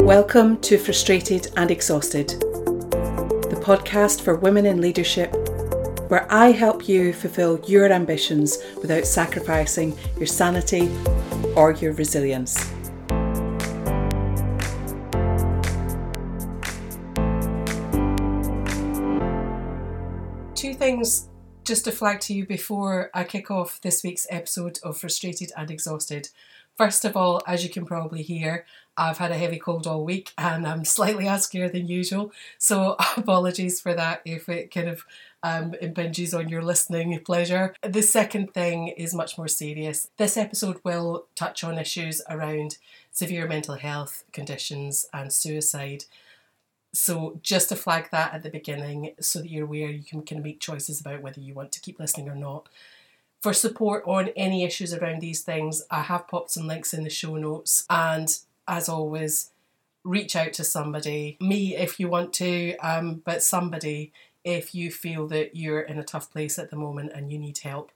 Welcome to Frustrated and Exhausted, the podcast for women in leadership, where I help you fulfill your ambitions without sacrificing your sanity or your resilience. Two things just to flag to you before I kick off this week's episode of Frustrated and Exhausted. First of all, as you can probably hear, I've had a heavy cold all week and I'm slightly huskier than usual. So apologies for that if it kind of impinges on your listening pleasure. The second thing is much more serious. This episode will touch on issues around severe mental health conditions and suicide. So just to flag that at the beginning so that you're aware, you can make choices about whether you want to keep listening or not. For support on any issues around these things, I have popped some links in the show notes. And as always, reach out to somebody. Me if you want to, but somebody if you feel that you're in a tough place at the moment and you need help.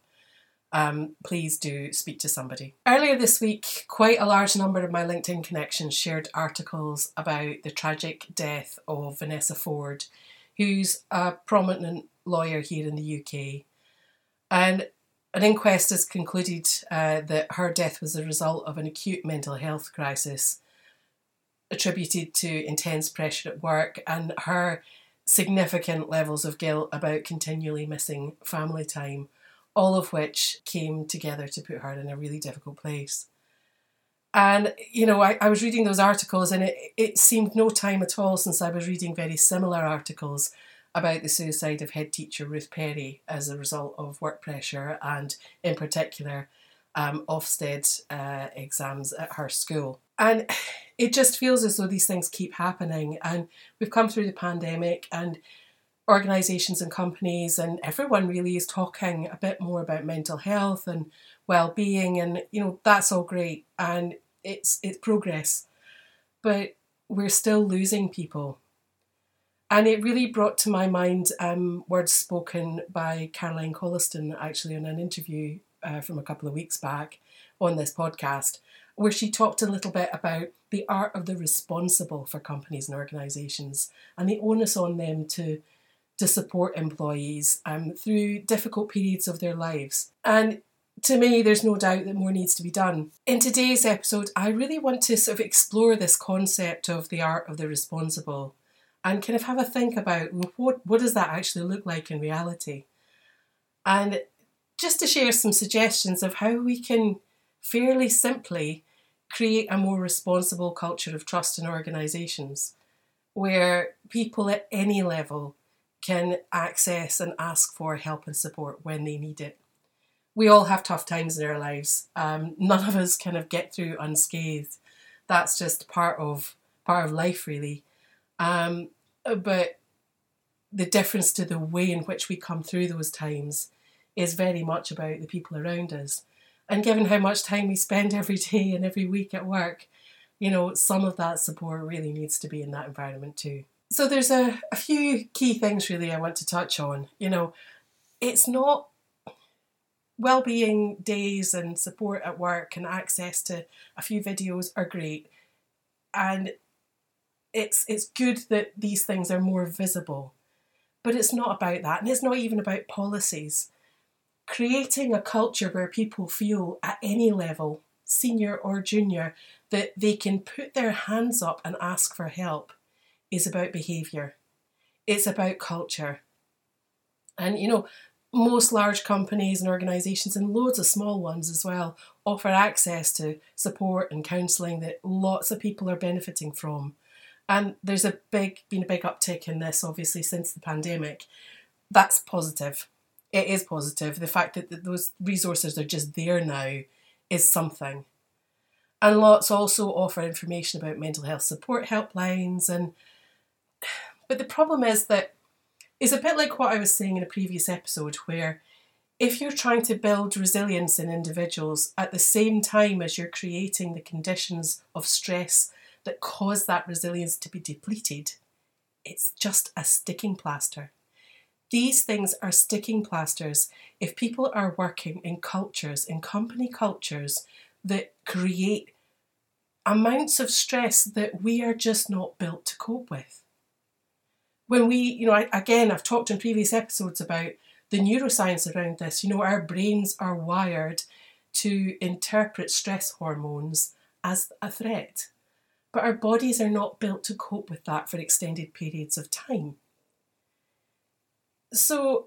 Please do speak to somebody. Earlier this week, quite a large number of my LinkedIn connections shared articles about the tragic death of Vanessa Ford, who's a prominent lawyer here in the UK. And an inquest has concluded that her death was a result of an acute mental health crisis attributed to intense pressure at work and her significant levels of guilt about continually missing family time, all of which came together to put her in a really difficult place. And, you know, I was reading those articles and it seemed no time at all since I was reading very similar articles about the suicide of head teacher Ruth Perry as a result of work pressure and, in particular, Ofsted exams at her school. And it just feels as though these things keep happening. And we've come through the pandemic and organisations and companies and everyone really is talking a bit more about mental health and well-being, and, you know, that's all great and it's progress. But we're still losing people. And it really brought to my mind words spoken by Caroline Colliston, actually, in an interview from a couple of weeks back on this podcast, where she talked a little bit about the art of the responsible for companies and organisations and the onus on them to support employees through difficult periods of their lives. And to me, there's no doubt that more needs to be done. In today's episode, I really want to sort of explore this concept of the art of the responsible and kind of have a think about what does that actually look like in reality? And just to share some suggestions of how we can fairly simply create a more responsible culture of trust in organisations where people at any level can access and ask for help and support when they need it. We all have tough times in our lives. None of us kind of get through unscathed. That's just part of life, really. But the difference to the way in which we come through those times is very much about the people around us. And given how much time we spend every day and every week at work, you know, some of that support really needs to be in that environment too. So there's a few key things really I want to touch on. You know, it's not well-being days and support at work and access to a few videos are great. And it's good that these things are more visible. But it's not about that. And it's not even about policies. Creating a culture where people feel at any level, senior or junior, that they can put their hands up and ask for help is about behaviour. It's about culture. And, you know, most large companies and organisations, and loads of small ones as well, offer access to support and counselling that lots of people are benefiting from. And there's been a big uptick in this, obviously, since the pandemic. That's positive. It is positive. The fact that those resources are just there now is something. And lots also offer information about mental health support helplines. But the problem is that it's a bit like what I was saying in a previous episode, where if you're trying to build resilience in individuals at the same time as you're creating the conditions of stress that cause that resilience to be depleted, it's just a sticking plaster. These things are sticking plasters if people are working in cultures, in company cultures, that create amounts of stress that we are just not built to cope with. When we, I've talked in previous episodes about the neuroscience around this. Our brains are wired to interpret stress hormones as a threat, but our bodies are not built to cope with that for extended periods of time. So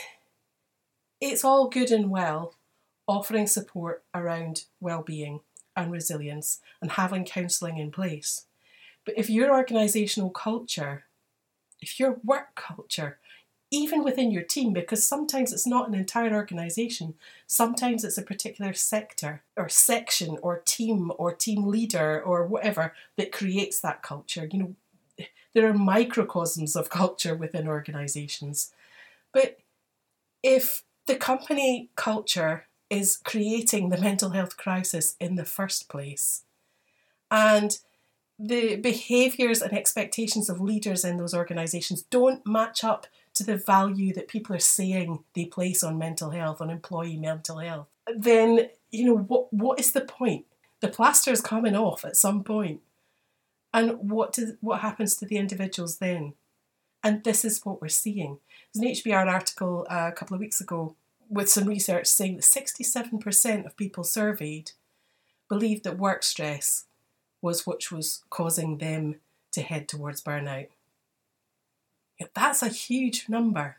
it's all good and well offering support around well-being and resilience and having counselling in place. But if your organisational culture, if your work culture, even within your team, because sometimes it's not an entire organisation, sometimes it's a particular sector or section or team leader or whatever that creates that culture. There are microcosms of culture within organisations. But if the company culture is creating the mental health crisis in the first place, and the behaviours and expectations of leaders in those organisations don't match up to the value that people are saying they place on mental health, on employee mental health, then, what is the point? The plaster is coming off at some point. And what happens to the individuals then? And this is what we're seeing. There's an HBR article a couple of weeks ago with some research saying that 67% of people surveyed believed that work stress was what was causing them to head towards burnout. That's a huge number.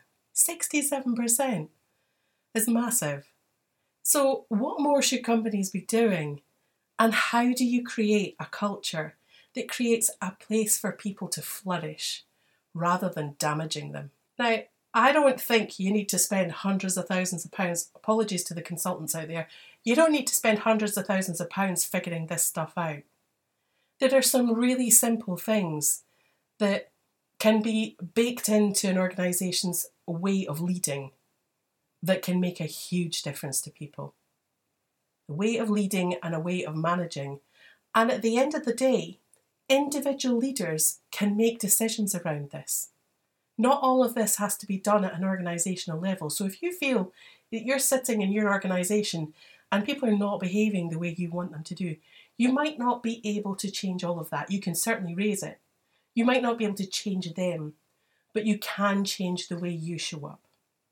67% is massive. So what more should companies be doing? And how do you create a culture that creates a place for people to flourish rather than damaging them? Now, I don't think you need to spend hundreds of thousands of pounds, apologies to the consultants out there, you don't need to spend hundreds of thousands of pounds figuring this stuff out. There are some really simple things that can be baked into an organisation's way of leading that can make a huge difference to people. A way of leading and a way of managing. And at the end of the day, individual leaders can make decisions around this. Not all of this has to be done at an organisational level. So if you feel that you're sitting in your organisation and people are not behaving the way you want them to do, you might not be able to change all of that. You can certainly raise it. You might not be able to change them, but you can change the way you show up.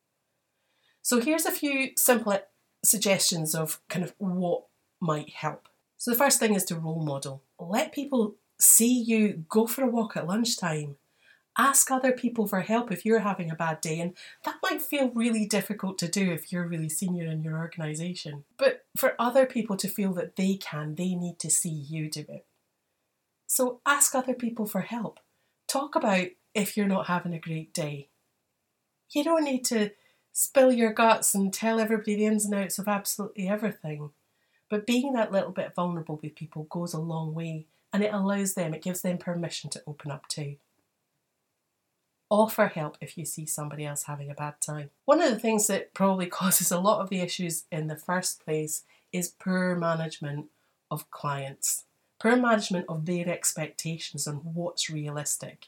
So here's a few simple suggestions of kind of what might help. So the first thing is to role model. Let people see you go for a walk at lunchtime. Ask other people for help if you're having a bad day, and that might feel really difficult to do if you're really senior in your organisation. But for other people to feel that they need to see you do it. So ask other people for help. Talk about if you're not having a great day. You don't need to spill your guts and tell everybody the ins and outs of absolutely everything. But being that little bit vulnerable with people goes a long way, and it gives them permission to open up too. Offer help if you see somebody else having a bad time. One of the things that probably causes a lot of the issues in the first place is poor management of clients. Poor management of their expectations on what's realistic.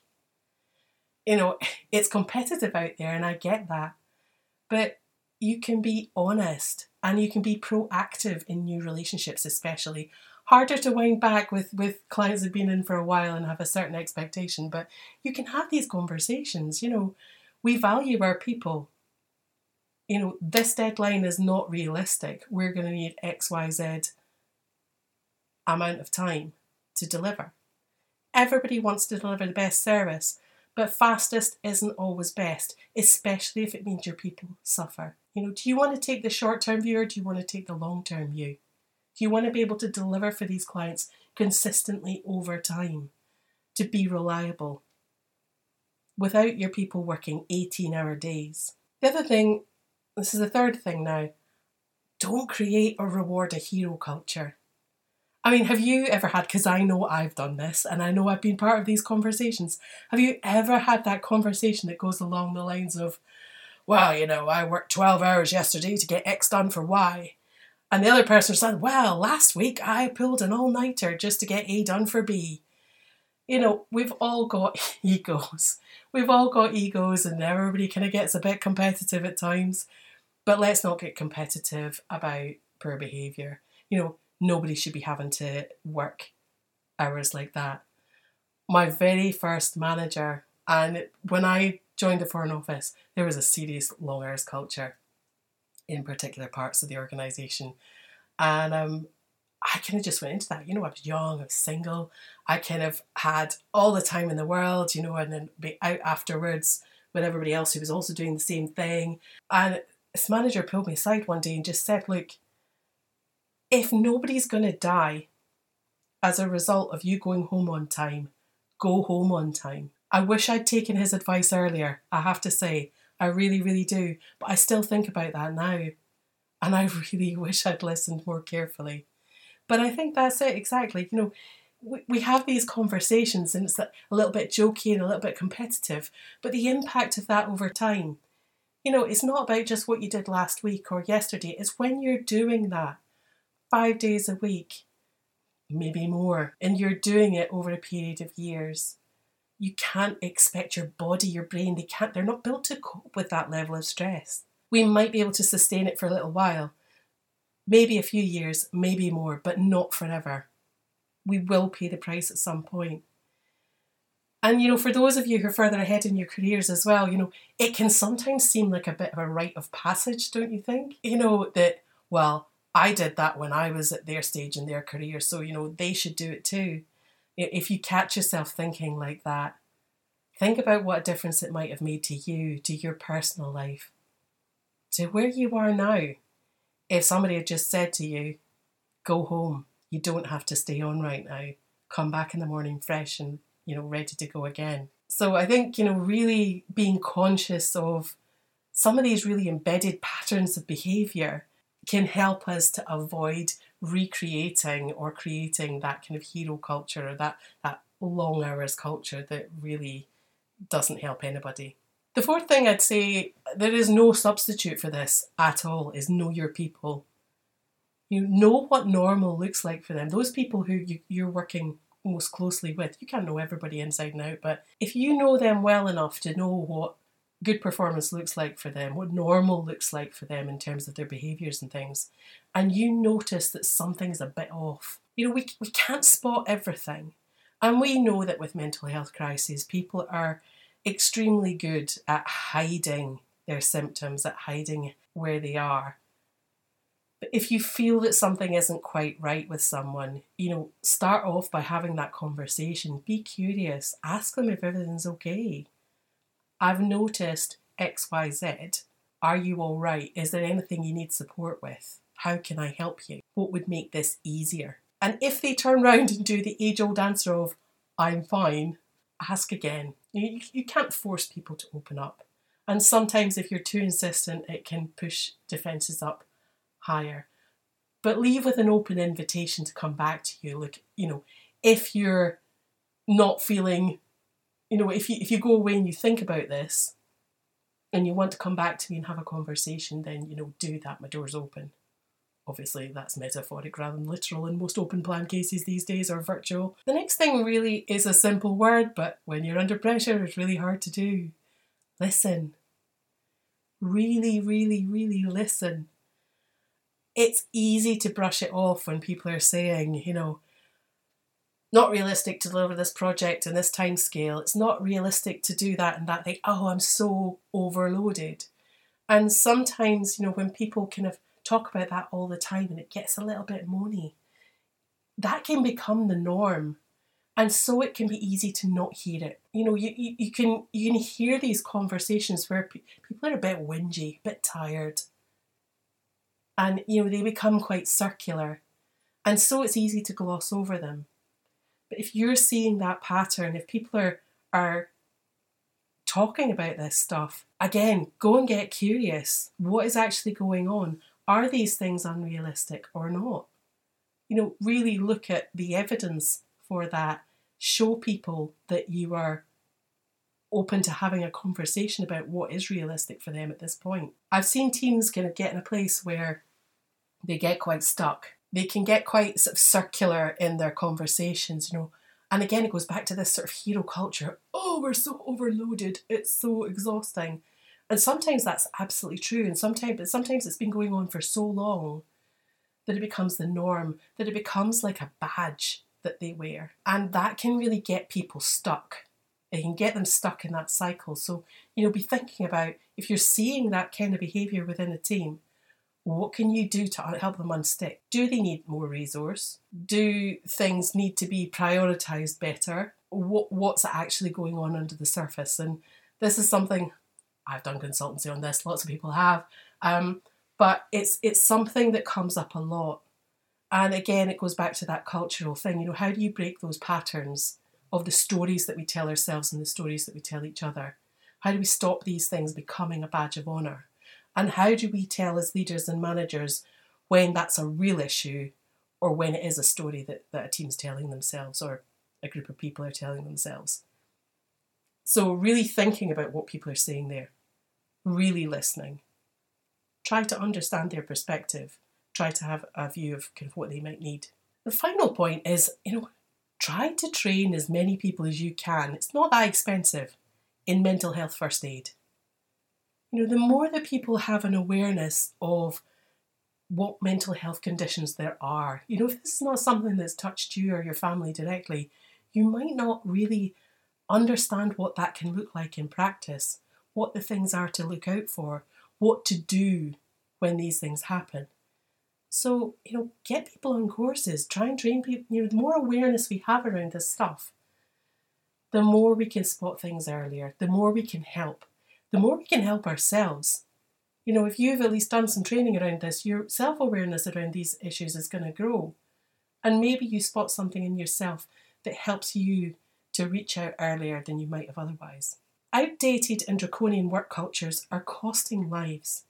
It's competitive out there and I get that. But you can be honest and you can be proactive in new relationships especially. Harder to wind back with clients who've been in for a while and have a certain expectation, but you can have these conversations. We value our people. This deadline is not realistic. We're going to need XYZ amount of time to deliver. Everybody wants to deliver the best service, but fastest isn't always best, especially if it means your people suffer. Do you want to take the short-term view or do you want to take the long-term view? Do you want to be able to deliver for these clients consistently over time, to be reliable, without your people working 18-hour days? The other thing, this is the third thing now, don't create or reward a hero culture. I mean, have you ever had, because I know I've done this and I know I've been part of these conversations, have you ever had that conversation that goes along the lines of, well, I worked 12 hours yesterday to get X done for Y. And the other person said, well, last week I pulled an all-nighter just to get A done for B. We've all got egos. We've all got egos and everybody kind of gets a bit competitive at times. But let's not get competitive about poor behaviour. Nobody should be having to work hours like that. My very first manager, and when I joined the Foreign Office, there was a serious long hours culture in particular parts of the organisation. And I kind of just went into that. I was young, I was single, I kind of had all the time in the world, and then be out afterwards with everybody else who was also doing the same thing. And this manager pulled me aside one day and just said, look, if nobody's going to die as a result of you going home on time, go home on time. I wish I'd taken his advice earlier, I have to say. I really, really do. But I still think about that now. And I really wish I'd listened more carefully. But I think that's it, exactly. We have these conversations and it's a little bit jokey and a little bit competitive. But the impact of that over time, it's not about just what you did last week or yesterday. It's when you're doing that 5 days a week, maybe more, and you're doing it over a period of years. You can't expect your body, your brain, they're not built to cope with that level of stress. We might be able to sustain it for a little while, maybe a few years, maybe more, but not forever. We will pay the price at some point. And, for those of you who are further ahead in your careers as well, it can sometimes seem like a bit of a rite of passage, don't you think? That, well, I did that when I was at their stage in their career, so, they should do it too. If you catch yourself thinking like that, think about what a difference it might have made to you, to your personal life, to where you are now. If somebody had just said to you, go home, you don't have to stay on right now, come back in the morning fresh and, ready to go again. So I think, really being conscious of some of these really embedded patterns of behaviour can help us to avoid recreating or creating that kind of hero culture or that long hours culture that really doesn't help anybody. The fourth thing I'd say, there is no substitute for this at all, is know your people. You know what normal looks like for them. Those people who you're working most closely with, you can't know everybody inside and out, but if you know them well enough to know what good performance looks like for them, what normal looks like for them in terms of their behaviours and things, and you notice that something's a bit off. We can't spot everything. And we know that with mental health crises, people are extremely good at hiding their symptoms, at hiding where they are. But if you feel that something isn't quite right with someone, start off by having that conversation. Be curious. Ask them if everything's okay. I've noticed X, Y, Z. Are you all right? Is there anything you need support with? How can I help you? What would make this easier? And if they turn round and do the age-old answer of, I'm fine, ask again. You can't force people to open up. And sometimes if you're too insistent, it can push defences up higher. But leave with an open invitation to come back to you. Look, if you're not feeling, if you go away and you think about this and you want to come back to me and have a conversation, then, do that. My door's open. Obviously, that's metaphoric rather than literal in most open plan cases these days, or virtual. The next thing really is a simple word, but when you're under pressure, it's really hard to do. Listen. Really, really, really listen. It's easy to brush it off when people are saying, not realistic to deliver this project in this time scale. It's not realistic to do that and that thing. Oh, I'm so overloaded. And sometimes, when people kind of talk about that all the time and it gets a little bit moany, that can become the norm. And so it can be easy to not hear it. You can hear these conversations where people are a bit whingy, a bit tired. And, they become quite circular. And so it's easy to gloss over them. But if you're seeing that pattern, if people are talking about this stuff, again, go and get curious. What is actually going on? Are these things unrealistic or not? Really look at the evidence for that. Show people that you are open to having a conversation about what is realistic for them at this point. I've seen teams kind of get in a place where they get quite stuck. They can get quite sort of circular in their conversations, And again, it goes back to this sort of hero culture. Oh, we're so overloaded. It's so exhausting. And sometimes that's absolutely true. And sometimes it's been going on for so long that it becomes the norm, that it becomes like a badge. that they wear. And that can really get people stuck. It can get them stuck in that cycle. So, be thinking about, if you're seeing that kind of behaviour within a team, what can you do to help them unstick? Do they need more resource? Do things need to be prioritised better? What's actually going on under the surface? And this is something, I've done consultancy on this, lots of people have, but it's something that comes up a lot. And again, it goes back to that cultural thing. How do you break those patterns of the stories that we tell ourselves and the stories that we tell each other? How do we stop these things becoming a badge of honour? And how do we tell as leaders and managers when that's a real issue, or when it is a story that a team's telling themselves, or a group of people are telling themselves? So really thinking about what people are saying there, really listening. Try to understand their perspective. Try to have a view of kind of what they might need. The final point is, try to train as many people as you can. It's not that expensive in mental health first aid. The more that people have an awareness of what mental health conditions there are, if this is not something that's touched you or your family directly, you might not really understand what that can look like in practice, what the things are to look out for, what to do when these things happen. So, get people on courses, try and train people. The more awareness we have around this stuff, the more we can spot things earlier, the more we can help. The more we can help ourselves. If you've at least done some training around this, your self-awareness around these issues is going to grow. And maybe you spot something in yourself that helps you to reach out earlier than you might have otherwise. Outdated and draconian work cultures are costing lives.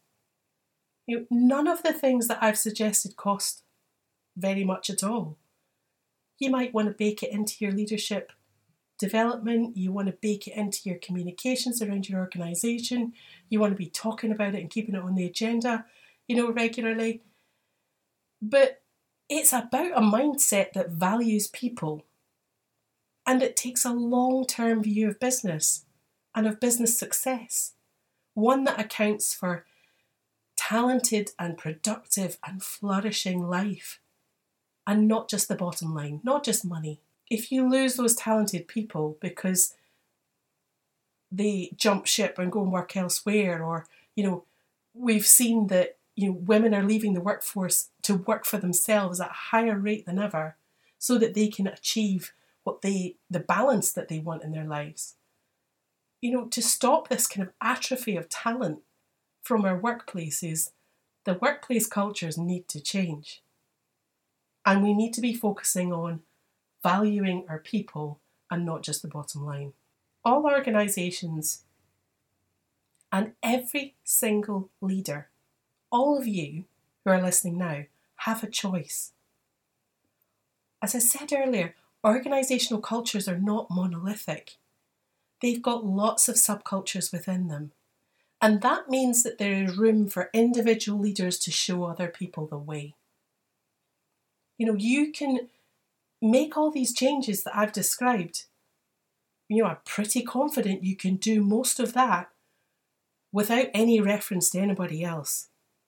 None of the things that I've suggested cost very much at all. You might want to bake it into your leadership development, you want to bake it into your communications around your organisation, you want to be talking about it and keeping it on the agenda, regularly. But it's about a mindset that values people, and it takes a long-term view of business and of business success, one that accounts for talented and productive and flourishing life, and not just the bottom line, not just money. If you lose those talented people because they jump ship and go and work elsewhere, or, we've seen that, women are leaving the workforce to work for themselves at a higher rate than ever so that they can achieve the balance that they want in their lives. To stop this kind of atrophy of talent from our workplaces, the workplace cultures need to change. And we need to be focusing on valuing our people and not just the bottom line. All organisations and every single leader, all of you who are listening now, have a choice. As I said earlier, organisational cultures are not monolithic. They've got lots of subcultures within them. And that means that there is room for individual leaders to show other people the way. You can make all these changes that I've described. I'm pretty confident you can do most of that without any reference to anybody else.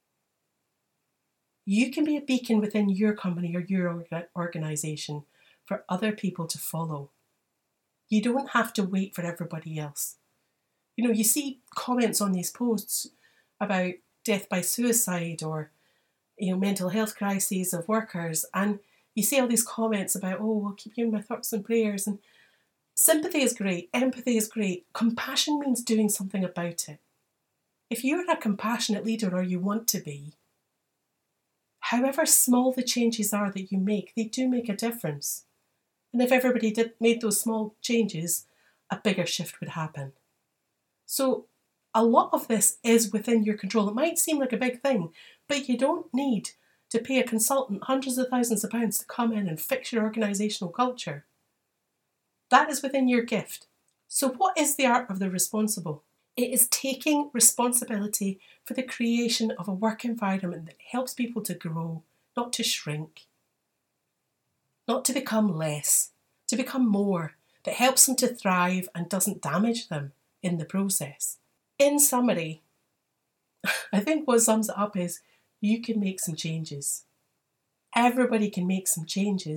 You can be a beacon within your company or your organisation for other people to follow. You don't have to wait for everybody else. You see comments on these posts about death by suicide or, mental health crises of workers, and you see all these comments about, I'll keep you in my thoughts and prayers. And sympathy is great. Empathy is great. Compassion means doing something about it. If you're a compassionate leader, or you want to be, however small the changes are that you make, they do make a difference. And if everybody made those small changes, a bigger shift would happen. So a lot of this is within your control. It might seem like a big thing, but you don't need to pay a consultant hundreds of thousands of pounds to come in and fix your organisational culture. That is within your gift. So what is the art of the responsible? It is taking responsibility for the creation of a work environment that helps people to grow, not to shrink, not to become less, to become more, that helps them to thrive and doesn't damage them in the process. In summary, I think what sums it up is you can make some changes. Everybody can make some changes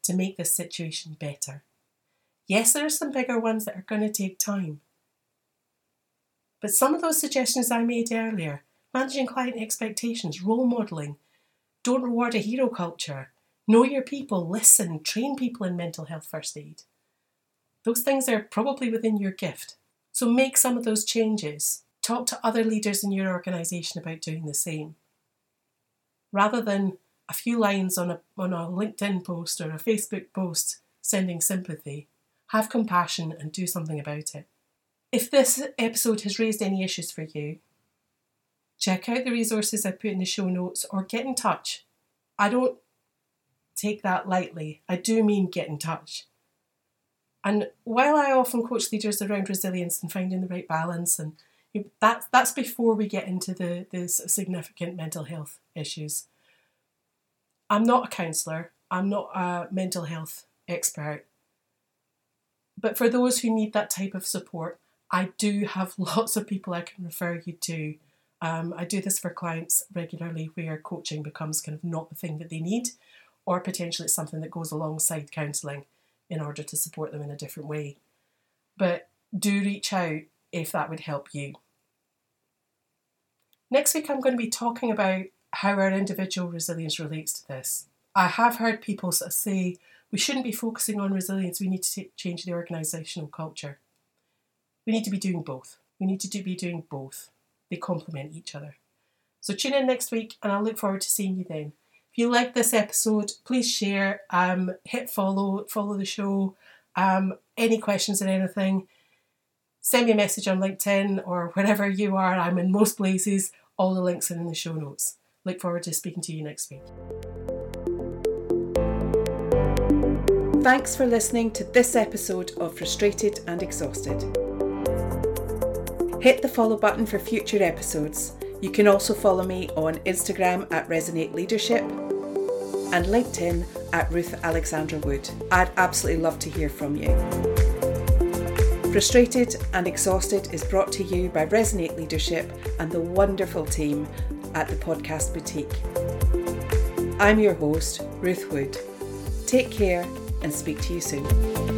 to make this situation better. Yes, there are some bigger ones that are going to take time. But some of those suggestions I made earlier, managing client expectations, role modelling, don't reward a hero culture, know your people, listen, train people in mental health first aid. Those things are probably within your gift. So make some of those changes. Talk to other leaders in your organisation about doing the same. Rather than a few lines on a LinkedIn post or a Facebook post sending sympathy, have compassion and do something about it. If this episode has raised any issues for you, check out the resources I put in the show notes or get in touch. I don't take that lightly. I do mean get in touch. And while I often coach leaders around resilience and finding the right balance, and that's before we get into the significant mental health issues. I'm not a counsellor. I'm not a mental health expert. But for those who need that type of support, I do have lots of people I can refer you to. I do this for clients regularly where coaching becomes kind of not the thing that they need, or potentially it's something that goes alongside counselling in order to support them in a different way. But do reach out if that would help you. Next week, I'm going to be talking about how our individual resilience relates to this. I have heard people sort of say, we shouldn't be focusing on resilience, we need to change the organisational culture. We need to be doing both. We need to be doing both. They complement each other. So tune in next week and I'll look forward to seeing you then. If you like this episode, please share, hit follow the show. Any questions or anything, send me a message on LinkedIn or wherever you are. I'm in most places. All the links are in the show notes. Look forward to speaking to you next week. Thanks for listening to this episode of Frustrated and Exhausted. Hit the follow button for future episodes. You can also follow me on Instagram at Resonate Leadership and LinkedIn at Ruth Alexandra Wood. I'd absolutely love to hear from you. Frustrated and Exhausted is brought to you by Resonate Leadership and the wonderful team at the Podcast Boutique. I'm your host, Ruth Wood. Take care and speak to you soon.